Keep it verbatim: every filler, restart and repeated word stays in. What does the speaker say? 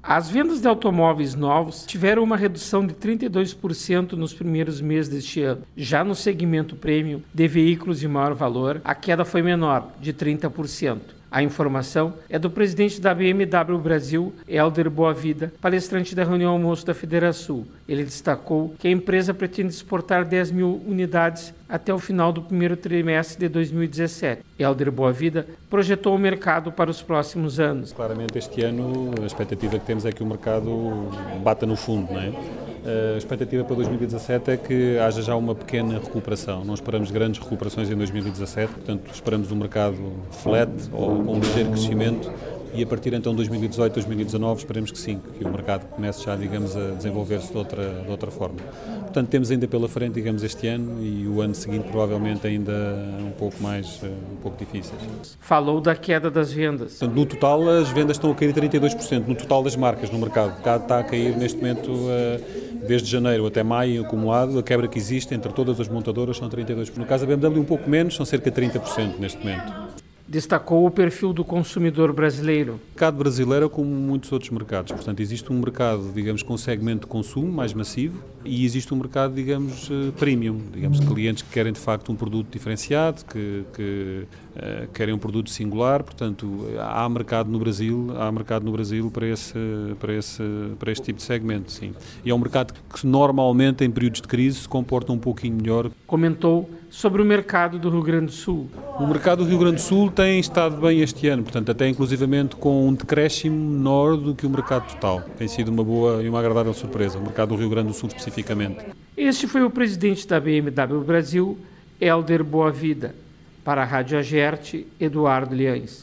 As vendas de automóveis novos tiveram uma redução de trinta e dois por cento nos primeiros meses deste ano. Já no segmento premium de veículos de maior valor, a queda foi menor, de trinta por cento. A informação é do presidente da B M W Brasil, Hélder Boavida, palestrante da reunião almoço da Federasul. Ele destacou que a empresa pretende exportar dez mil unidades até o final do primeiro trimestre de dois mil e dezessete. Hélder Boavida projetou o mercado para os próximos anos. Claramente este ano a expectativa que temos é que o mercado bata no fundo, não é? A expectativa para dois mil e dezassete é que haja já uma pequena recuperação. Não esperamos grandes recuperações em dois mil e dezassete, portanto esperamos um mercado flat ou com um ligeiro crescimento e a partir então de dois mil e dezoito, dois mil e dezanove esperemos que sim, que o mercado comece já, digamos, a desenvolver-se de outra, de outra forma. Portanto temos ainda pela frente, digamos, este ano e o ano seguinte provavelmente ainda um pouco mais, um pouco difíceis. Falou da queda das vendas. Portanto, no total as vendas estão a cair trinta e dois por cento, no total das marcas no mercado. O mercado está a cair neste momento desde janeiro até maio acumulado, a quebra que existe entre todas as montadoras são trinta e dois por cento. No caso da B M W um pouco menos, são cerca de trinta por cento neste momento. Destacou o perfil do consumidor brasileiro. O mercado brasileiro é como muitos outros mercados, portanto existe um mercado, digamos, com segmento de consumo mais massivo e existe um mercado, digamos, premium, digamos, clientes que querem de facto um produto diferenciado, que, que uh, querem um produto singular, portanto há mercado no Brasil, há mercado no Brasil para esse, para esse, para este tipo de segmento, sim. E é um mercado que normalmente em períodos de crise se comporta um pouquinho melhor. Comentou sobre o mercado do Rio Grande do Sul. O mercado do Rio Grande do Sul tem estado bem este ano, portanto até inclusivamente com um decréscimo menor do que o mercado total. Tem sido uma boa e uma agradável surpresa, o mercado do Rio Grande do Sul especificamente. Este foi o presidente da B M W Brasil, Hélder Boavida. Para a Rádio Agerte, Eduardo Liães.